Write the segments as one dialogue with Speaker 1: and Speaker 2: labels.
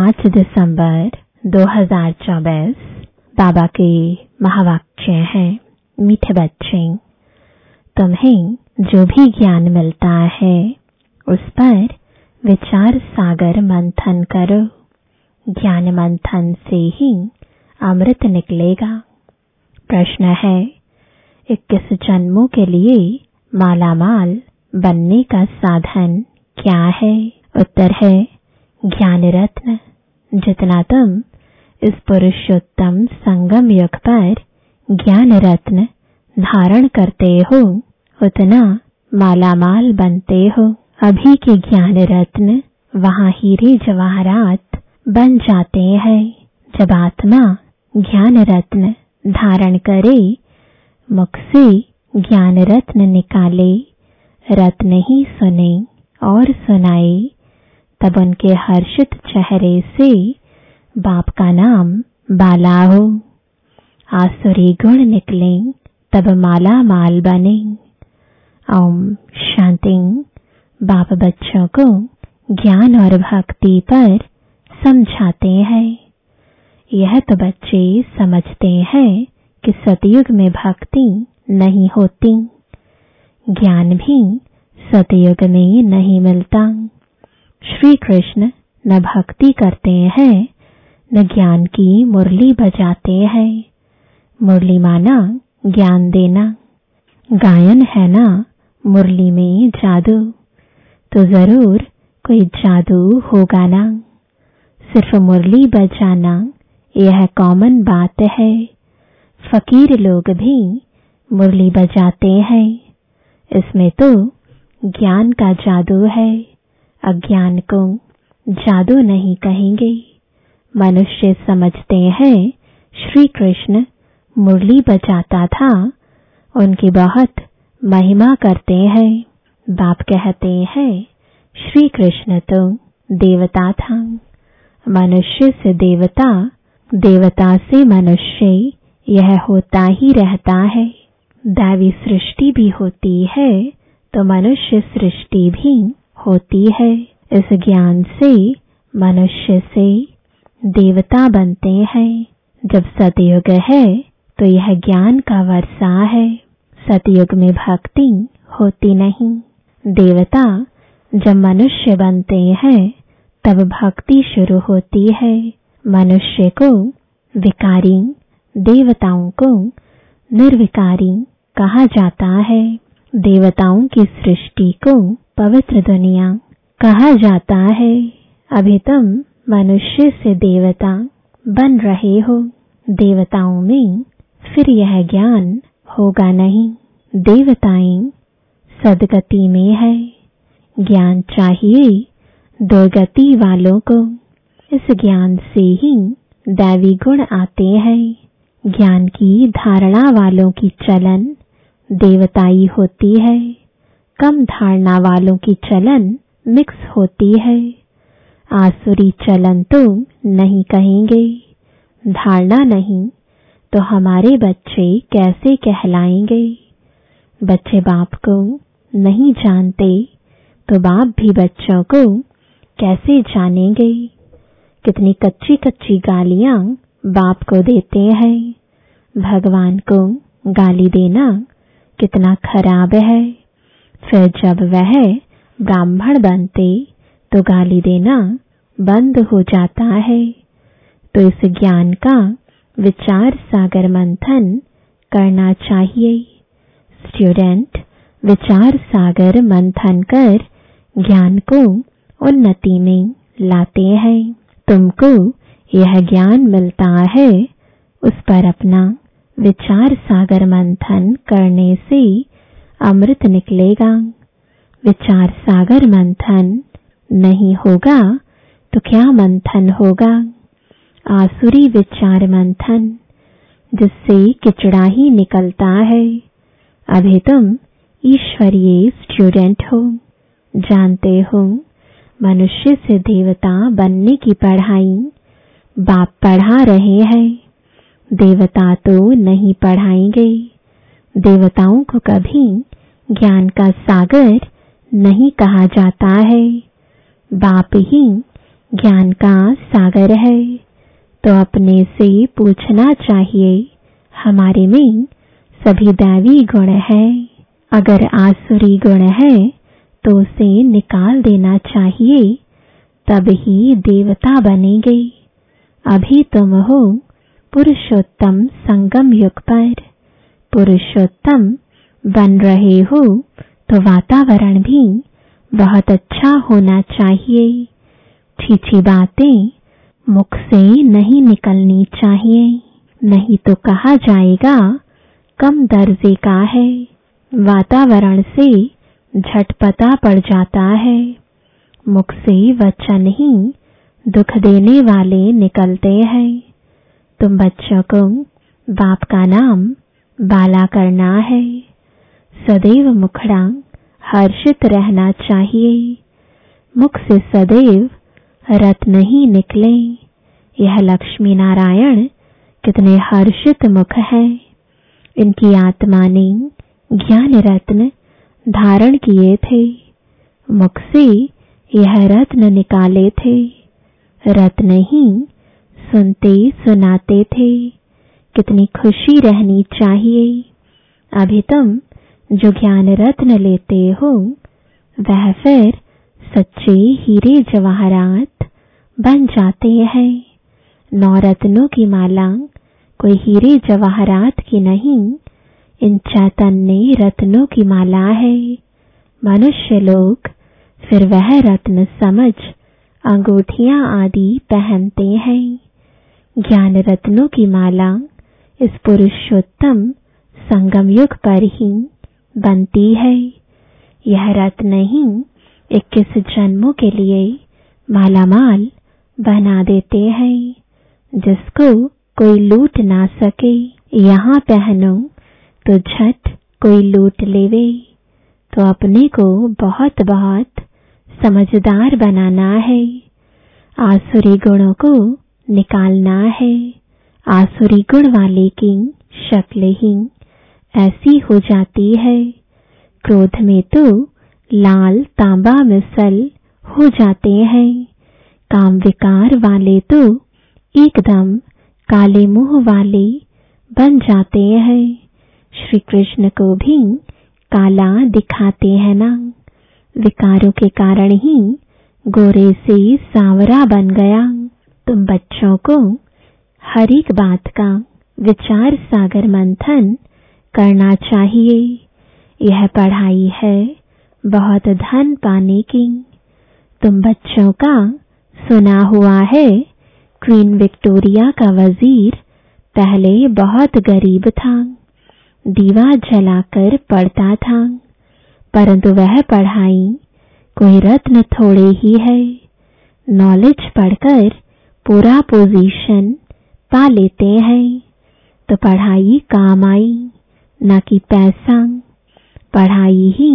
Speaker 1: 5 दिसंबर 2024। बाबा के महावाक्य हैं, मीठे बच्चे, तुम्हें जो भी ज्ञान मिलता है उस पर विचार सागर मंथन करो। ज्ञान मंथन से ही अमृत निकलेगा। प्रश्न है, 21 जन्मों के लिए मालामाल बनने का साधन क्या है? उत्तर है ज्ञान रत्न। जितना तुम इस पुरुषोत्तम संगम युग पर ज्ञान रत्न धारण करते हो उतना मालामाल बनते हो। अभी के ज्ञान रत्न वहाँ हीरे जवाहरात बन जाते हैं। जब आत्मा ज्ञान रत्न धारण करे, मुख से ज्ञान रत्न निकाले, रत्न ही सुने और सुनाए, तब उनके हर्षित चेहरे से बाप का नाम बाला हो। आसुरी गुण निकले तब माला माल बने। ओम शांति। बाप बच्चों को ज्ञान और भक्ति पर समझाते हैं। यह तो बच्चे समझते हैं कि सतयुग में भक्ति नहीं होती, ज्ञान भी सतयुग में नहीं मिलता। श्री कृष्ण न भक्ति करते हैं न ज्ञान की मुरली बजाते हैं। मुरली माना ज्ञान देना, गायन है ना मुरली में जादू, तो जरूर कोई जादू होगा ना। सिर्फ मुरली बजाना यह कॉमन बात है। फकीर लोग भी मुरली बजाते हैं। इसमें तो ज्ञान का जादू है। अज्ञान को जादू नहीं कहेंगे। मनुष्य समझते हैं श्री कृष्ण मुरली बजाता था, उनकी बहुत महिमा करते हैं। बाप कहते हैं श्री कृष्ण तो देवता था। मनुष्य से देवता, देवता से मनुष्य, यह होता ही रहता है। दैवी सृष्टि भी होती है तो मनुष्य सृष्टि भी होती है। इस ज्ञान से मनुष्य से देवता बनते हैं। जब सतयुग है तो यह ज्ञान का वर्षा है। सतयुग में भक्ति होती नहीं। देवता जब मनुष्य बनते हैं तब भक्ति शुरू होती है। मनुष्य को विकारी, देवताओं को निर्विकारी कहा जाता है। देवताओं की सृष्टि को पवित्र दुनिया कहा जाता है। अभी तुम मनुष्य से देवता बन रहे हो। देवताओं में फिर यह ज्ञान होगा नहीं। देवताएं सदगति में है। ज्ञान चाहिए दुर्गति वालों को। इस ज्ञान से ही दैवी गुण आते हैं। ज्ञान की धारणा वालों की चलन देवताई होती है। कम धारणा वालों की चलन मिक्स होती है। आसुरी चलन तो नहीं कहेंगे। धारणा नहीं तो हमारे बच्चे कैसे कहलाएंगे? बच्चे बाप को नहीं जानते तो बाप भी बच्चों को कैसे जानेंगे? कितनी कच्ची कच्ची गालियां बाप को देते हैं। भगवान को गाली देना कितना खराब है। फिर जब वह ब्राह्मण बनते तो गाली देना बंद हो जाता है। तो इस ज्ञान का विचार सागर मंथन करना चाहिए। स्टूडेंट विचार सागर मंथन कर ज्ञान को उन्नति में लाते हैं। तुमको यह ज्ञान मिलता है, उस पर अपना विचार सागर मंथन करने से अमृत निकलेगा। विचार सागर मंथन नहीं होगा तो क्या मंथन होगा? आसुरी विचार मंथन, जिससे किचड़ा ही निकलता है। अभी तुम ईश्वरीय स्टूडेंट हो। जानते हो मनुष्य से देवता बनने की पढ़ाई बाप पढ़ा रहे हैं। देवता तो नहीं पढ़ाएंगे। देवताओं को कभी ज्ञान का सागर नहीं कहा जाता है। बाप ही ज्ञान का सागर है, तो अपने से पूछना चाहिए हमारे में सभी दैवी गुण है। अगर आसुरी गुण है तो उसे निकाल देना चाहिए, तब ही देवता बनेंगे। अभी तुम हो पुरुषोत्तम संगम युग पर, पुरुषोत्तम बन रहे हो तो वातावरण भी बहुत अच्छा होना चाहिए। छीछी बातें मुख से नहीं निकलनी चाहिए, नहीं तो कहा जाएगा कम दर्जे का है। वातावरण से झटपटा पड़ जाता है। मुख से वचन ही दुख देने वाले निकलते हैं। तुम बच्चों को बाप का नाम बाला करना है। सदैव मुखड़ा हर्षित रहना चाहिए। मुख से सदैव रत्न ही निकले। यह लक्ष्मी नारायण कितने हर्षित मुख हैं। इनकी आत्मा ने ज्ञान रत्न धारण किए थे। मुख से यह रत्न निकाले थे। रत्न ही सुनते सुनाते थे। कितनी खुशी रहनी चाहिए। अभी तुम जो ज्ञान रत्न लेते हो वह फिर सच्चे हीरे जवाहरात बन जाते हैं। 9 रत्नों की माला कोई हीरे जवाहरात की नहीं, इन चैतन्य रत्नों की माला है। मनुष्य लोग फिर वह रत्न समझ अंगूठियां आदि पहनते हैं। ज्ञान रत्नों की माला इस पुरुषोत्तम संगम युग पर ही बनती है। यह रत्न ही 21 जन्मों के लिए मालामाल बना देते हैं, जिसको कोई लूट ना सके। यहाँ पहनो तो झट कोई लूट लेवे। तो अपने को बहुत बहुत समझदार बनाना है। आसुरी गुणों को निकालना है। आसुरी गुण वाले की शक्ल ही ऐसी हो जाती है। क्रोध में तो लाल तांबा मिसल हो जाते हैं। काम विकार वाले तो एकदम काले मुंह वाले बन जाते हैं। श्री कृष्ण को भी काला दिखाते हैं ना। विकारों के कारण ही गोरे से सांवरा बन गया। तुम बच्चों को हर एक बात का विचार सागर मंथन करना चाहिए। यह पढ़ाई है बहुत धन पाने की। तुम बच्चों का सुना हुआ है क्वीन विक्टोरिया का वजीर पहले बहुत गरीब था। दीवा जलाकर पढ़ता था, परंतु वह पढ़ाई कोई रत्न थोड़े ही है। नॉलेज पढ़कर पूरा पोजीशन पा लेते हैं। तो पढ़ाई काम आई, न कि पैसा। पढ़ाई ही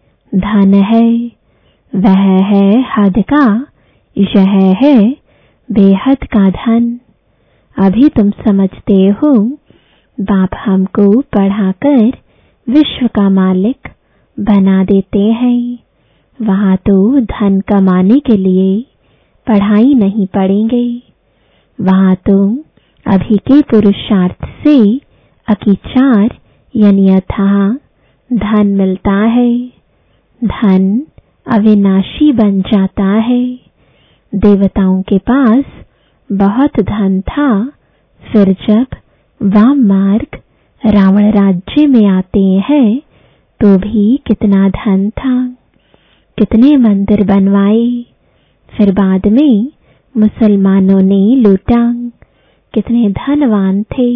Speaker 1: धन है। वह है हद का, यह है बेहद का धन। अभी तुम समझते हो बाप हमको पढ़ाकर विश्व का मालिक बना देते हैं। वहां तो धन कमाने के लिए पढ़ाई नहीं पढ़ेंगे। वहां तो अभी के पुरुषार्थ से अकीचार यानी अथाह धन मिलता है। धन अविनाशी बन जाता है। देवताओं के पास बहुत धन था, फिर जब वाम मार्ग रावण राज्य में आते हैं तो भी कितना धन था। कितने मंदिर बनवाए, फिर बाद में मुसलमानों ने लूटा। कितने धनवान थे।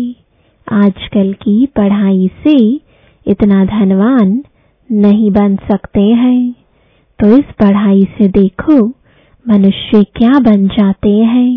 Speaker 1: आजकल की पढ़ाई से इतना धनवान नहीं बन सकते हैं। तो इस पढ़ाई से देखो मनुष्य क्या बन जाते हैं,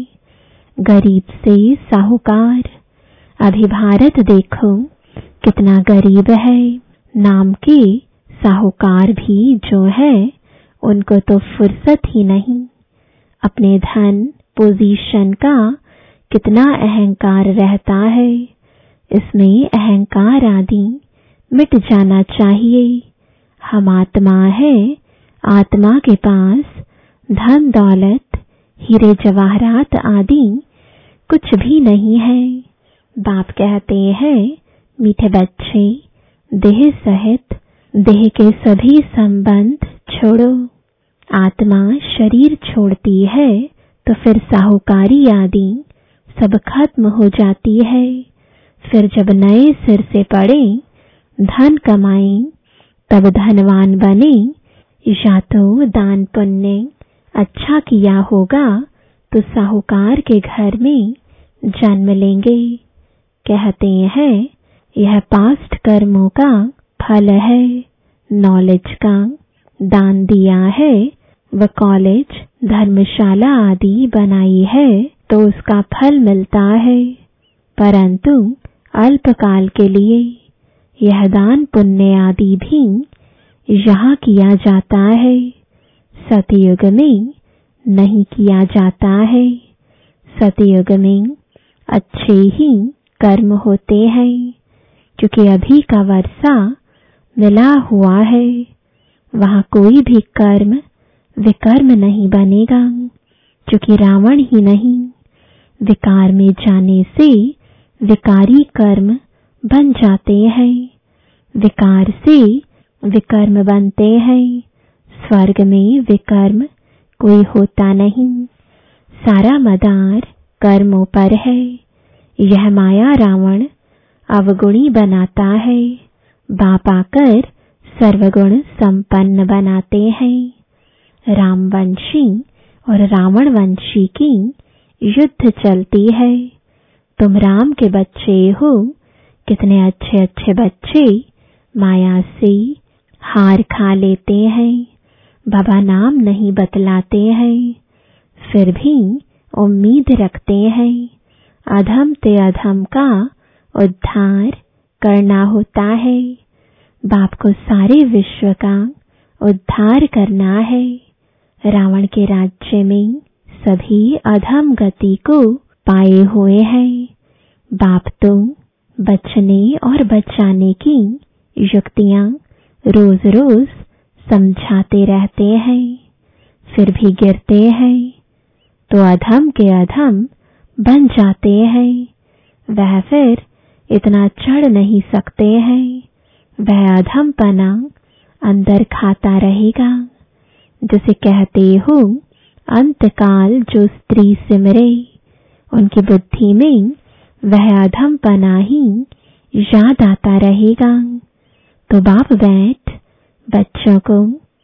Speaker 1: गरीब से साहूकार। अभी भारत देखो कितना गरीब है। नाम के साहूकार भी जो है उनको तो फुर्सत ही नहीं। अपने धन पोजीशन का कितना अहंकार रहता है। इसमें अहंकार आदि मिट जाना चाहिए। हम आत्मा है। आत्मा के पास धन दौलत हीरे जवाहरात आदि कुछ भी नहीं है। बाप कहते हैं, मीठे बच्चे, देह सहित देह के सभी संबंध छोड़ो। आत्मा शरीर छोड़ती है तो फिर साहूकारी आदि सब खत्म हो जाती है। फिर जब नए सिर से पड़े, धन कमाएं, तब धनवान बने, या तो दान पुण्य अच्छा किया होगा तो साहूकार के घर में जन्म लेंगे। कहते हैं यह पास्ट कर्मों का फल है। नॉलेज का दान दिया है, व कॉलेज धर्मशाला आदि बनाई है तो उसका फल मिलता है, परंतु अल्पकाल के लिए। यह दान पुण्य आदि भी यहाँ किया जाता है, सतयुग में नहीं किया जाता है। सतयुग में अच्छे ही कर्म होते हैं, क्योंकि अभी का वर्षा मिला हुआ है। वहाँ कोई भी कर्म विकर्म नहीं बनेगा, क्योंकि रावण ही नहीं, विकार में जाने से विकारी कर्म बन जाते हैं, विकार से विकर्म बनते हैं। स्वर्ग में विकर्म कोई होता नहीं, सारा मदार कर्मों पर है। यह माया रावण अवगुणी बनाता है, बाप आकर सर्वगुण संपन्न बनाते हैं। रामवंशी और रावणवंशी की युद्ध चलती है। तुम राम के बच्चे हो, कितने अच्छे अच्छे बच्चे माया से हार खा लेते हैं। बाबा नाम नहीं बतलाते हैं, फिर भी उम्मीद रखते हैं अधम ते अधम का उद्धार करना होता है। बाप को सारे विश्व का उद्धार करना है। रावण के राज्य में सभी अधम गति को पाए हुए हैं। बाप तो बचने और बचाने की युक्तियां रोज रोज समझाते रहते हैं, फिर भी गिरते हैं तो अधम के अधम बन जाते हैं। वह फिर इतना चढ़ नहीं सकते हैं, वह अधमपना अंदर खाता रहेगा। जिसे कहते हो अंतकाल जो स्त्री सिमरे, उनकी बुद्धि में वह अधमपना ही याद आता रहेगा। तो बाप बैठ बच्चों को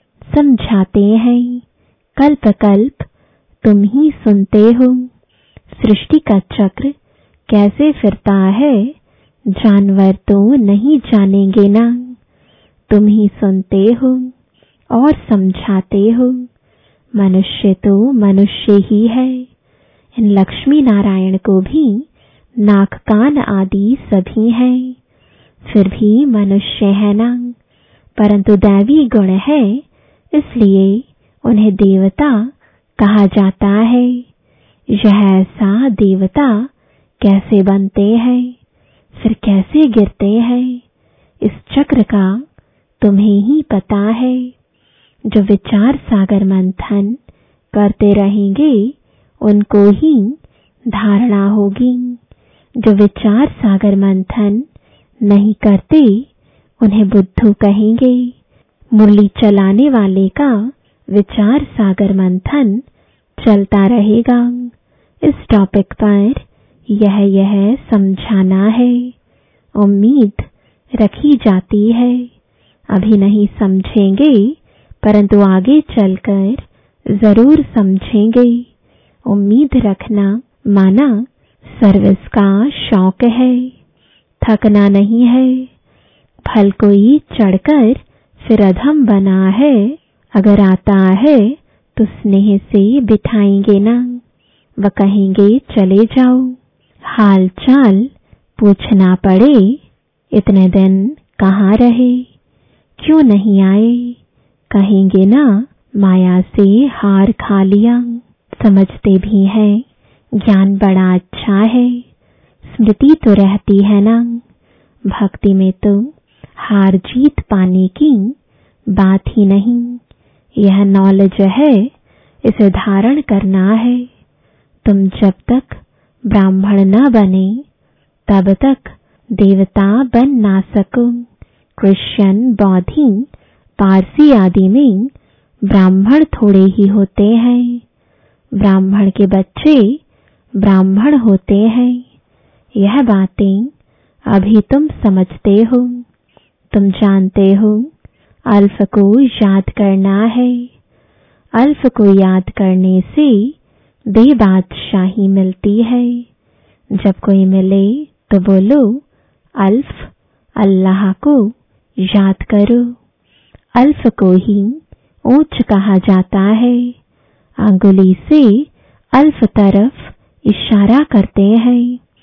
Speaker 1: समझाते हैं, कल्प कल्प तुम ही सुनते हो सृष्टि का चक्र कैसे फिरता है, जानवर तो नहीं जानेंगे ना। तुम ही सुनते हो और समझाते हो। मनुष्य तो मनुष्य ही है। इन लक्ष्मी नारायण को भी नाक कान आदि सभी हैं, फिर भी मनुष्य है ना, परंतु दैवी गुण है, इसलिए उन्हें देवता कहा जाता है। यह ऐसा देवता कैसे बनते हैं, फिर कैसे गिरते हैं, इस चक्र का तुम्हें ही पता है। जो विचार सागर मंथन करते रहेंगे उनको ही धारणा होगी। जो विचार सागर मंथन नहीं करते उन्हें बुद्धू कहेंगे। मुरली चलाने वाले का विचार सागर मंथन चलता रहेगा। इस टॉपिक पर यह समझाना है। उम्मीद रखी जाती है, अभी नहीं समझेंगे परंतु आगे चलकर जरूर समझेंगे। उम्मीद रखना माना सर्विस का शौक है, थकना नहीं है। फल कोई चढ़कर फिर अधम बना है, अगर आता है तो स्नेह से बिठाएंगे ना, व कहेंगे चले जाओ। हाल चाल पूछना पड़े, इतने दिन कहाँ रहे, क्यों नहीं आए, कहेंगे ना माया से हार खा लिया। समझते भी हैं ज्ञान बड़ा अच्छा है, स्मृति तो रहती है ना। भक्ति में तो हार जीत पाने की बात ही नहीं। यह नॉलेज है इसे धारण करना है। तुम जब तक ब्राह्मण न बने तब तक देवता बन ना सको। क्रिश्चियन, बौद्धी, पारसी आदि में ब्राह्मण थोड़े ही होते हैं। ब्राह्मण के बच्चे ब्राह्मण होते हैं। यह बातें अभी तुम समझते हो। तुम जानते हो अल्फ को याद करना है। अल्फ को याद करने से बेबादशाही मिलती है। जब कोई मिले तो बोलो अल्फ, अल्लाह को याद करो। अल्फ को ही ऊंच कहा जाता है। अंगुली से अल्फ तरफ इशारा करते हैं।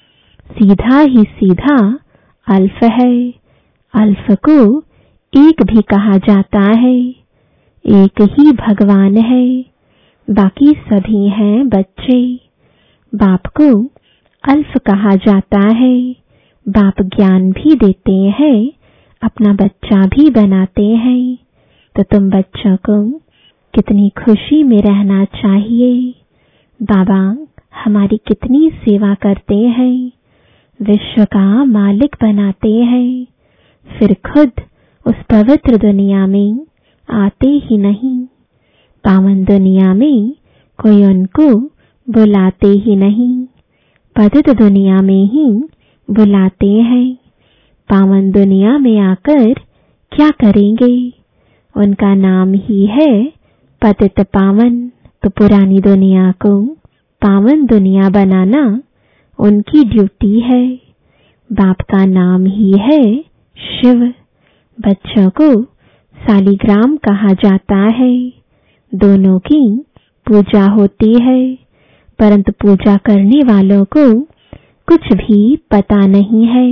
Speaker 1: सीधा ही सीधा अल्फ है। अल्फ को एक भी कहा जाता है। एक ही भगवान है, बाकी सभी हैं बच्चे। बाप को अल्फ कहा जाता है। बाप ज्ञान भी देते हैं, अपना बच्चा भी बनाते हैं। तो तुम बच्चों को कितनी खुशी में रहना चाहिए। बाबा हमारी कितनी सेवा करते हैं, विश्व का मालिक बनाते हैं, फिर खुद उस पवित्र दुनिया में आते ही नहीं। पावन दुनिया में कोई उनको बुलाते ही नहीं, पतित दुनिया में ही बुलाते हैं। पावन दुनिया में आकर क्या करेंगे? उनका नाम ही है पतित पावन। तो पुरानी दुनिया को पावन दुनिया बनाना उनकी ड्यूटी है। बाप का नाम ही है शिव। बच्चों को सालिग्राम कहा जाता है। दोनों की पूजा होती है, परंतु पूजा करने वालों को कुछ भी पता नहीं है।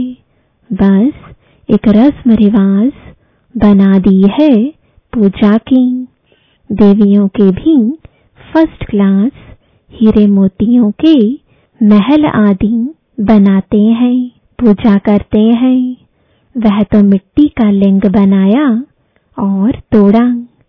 Speaker 1: बस एक रस्म रिवाज बना दी है पूजा की। देवियों के भी फर्स्ट क्लास हीरे मोतियों के महल आदि बनाते हैं, पूजा करते हैं। वह तो मिट्टी का लिंग बनाया और तोड़ा।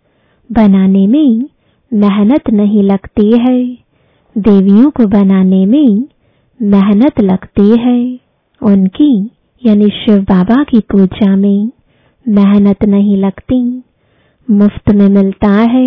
Speaker 1: बनाने में मेहनत नहीं लगती है। देवियों को बनाने में मेहनत लगती है। उनकी यानी शिव बाबा की पूजा में मेहनत नहीं लगती, मुफ्त में मिलता है।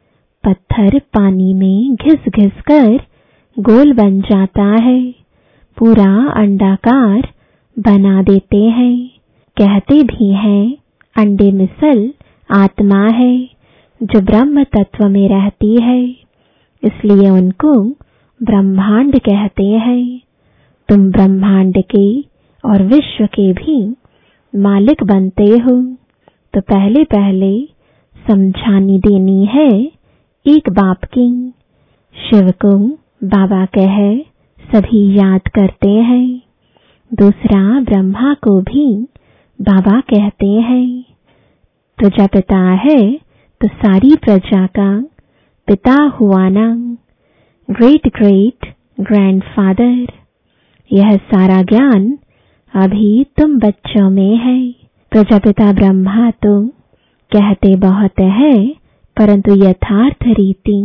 Speaker 1: पत्थर पानी में घिस घिस कर गोल बन जाता है, पूरा अंडाकार बना देते हैं। कहते भी हैं अंडे मिसल आत्मा है जो ब्रह्म तत्व में रहती है, इसलिए उनको ब्रह्मांड कहते हैं। तुम ब्रह्मांड के और विश्व के भी मालिक बनते हो, तो पहले पहले समझानी देनी है एक बाप की। शिव को बाबा कह सभी याद करते हैं। दूसरा ब्रह्मा को भी बाबा कहते हैं। प्रजापिता है तो सारी प्रजा का पिता हुआ ना, ग्रेट ग्रेट ग्रैंडफादर। यह सारा ज्ञान अभी तुम बच्चों में है। प्रजापिता ब्रह्मा तो कहते बहुत है, परंतु यथार्थ रीति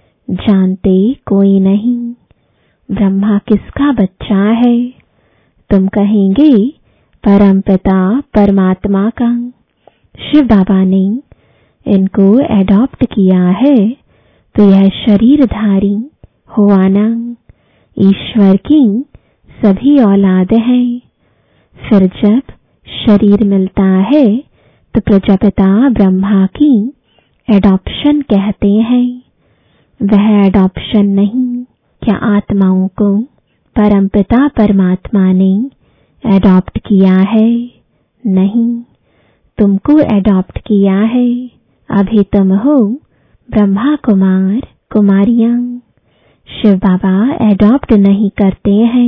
Speaker 1: जानते कोई नहीं। ब्रह्मा किसका बच्चा है? तुम कहेंगे परमपिता परमात्मा का। शिव बाबा ने इनको एडॉप्ट किया है, तो यह शरीरधारी हुआ ना। ईश्वर की सभी औलाद हैं। फिर जब शरीर मिलता है तो प्रजापिता ब्रह्मा की एडॉप्शन कहते हैं। वह एडॉप्शन नहीं। क्या आत्माओं को परमपिता परमात्मा ने एडॉप्ट किया है? नहीं, तुमको एडॉप्ट किया है। अभी तुम हो ब्रह्मा कुमार कुमारियां। शिव बाबा एडॉप्ट नहीं करते हैं।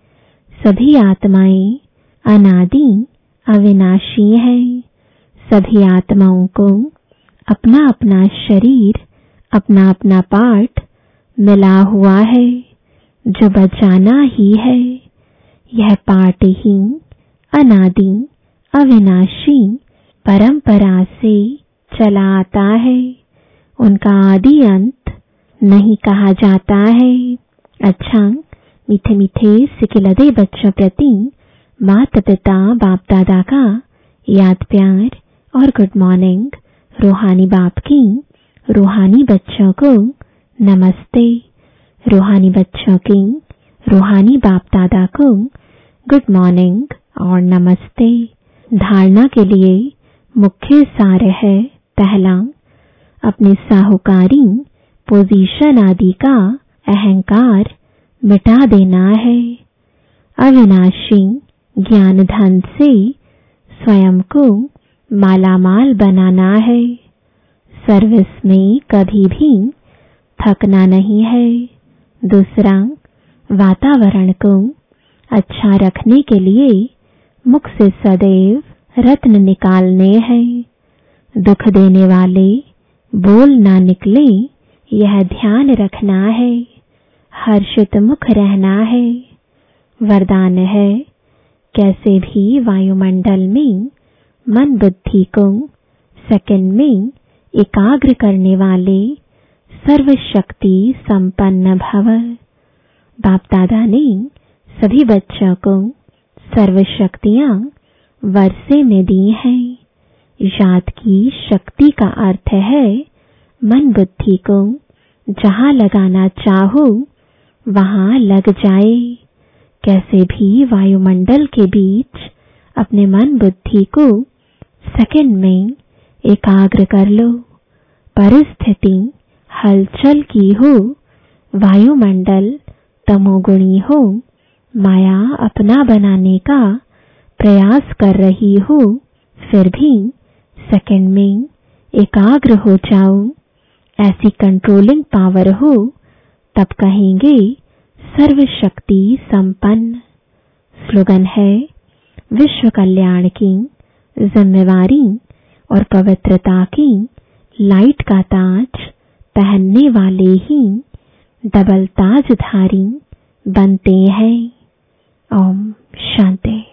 Speaker 1: सभी आत्माएं अनादि अविनाशी हैं। सभी आत्माओं को अपना अपना शरीर, अपना अपना पार्ट मिला हुआ है, जो बचाना ही है। यह पार्ट ही अनादि अविनाशी परंपरा से चला आता है। उनका आदि अंत नहीं कहा जाता है। अच्छा, मीठे मीठे सिकिलदे बच्चों प्रति माता पिता बाप दादा का याद प्यार और गुड मॉर्निंग। रूहानी बाप की रूहानी बच्चों को नमस्ते। रूहानी बच्चों की रूहानी बाप दादा को गुड मॉर्निंग और नमस्ते। धारणा के लिए मुख्य सार है, पहला, अपने साहूकारी पोजीशन आदि का अहंकार मिटा देना है। अविनाशी ज्ञान धन से स्वयं को मालामाल बनाना है। सर्विस में कभी भी थकना नहीं है। दूसरा, वातावरण को अच्छा रखने के लिए मुख से सदैव रत्न निकालने हैं। दुख देने वाले बोल ना निकले, यह ध्यान रखना है। हर्षित मुख रहना है। वरदान है, कैसे भी वायुमंडल में मन बुद्धि को सेकंड में एकाग्र करने वाले सर्वशक्ति संपन्न भव। बाप दादा ने सभी बच्चों को सर्वशक्तियां वर्षे में दी हैं। याद की शक्ति का अर्थ है मन बुद्धि को जहां लगाना चाहो वहां लग जाए। कैसे भी वायुमंडल के बीच अपने मन बुद्धि को सेकंड में एकाग्र कर लो। परिस्थिति हलचल की हो, वायुमंडल तमोगुणी हो, माया अपना बनाने का प्रयास कर रही हो, फिर भी सेकंड में एकाग्र हो जाओ। ऐसी कंट्रोलिंग पावर हो, तब कहेंगे सर्वशक्ति संपन्न। स्लोगन है, विश्व कल्याण की जिम्मेवारी और पवित्रता की लाइट का ताज पहनने वाले ही डबल ताजधारी बनते हैं। ओम शांति।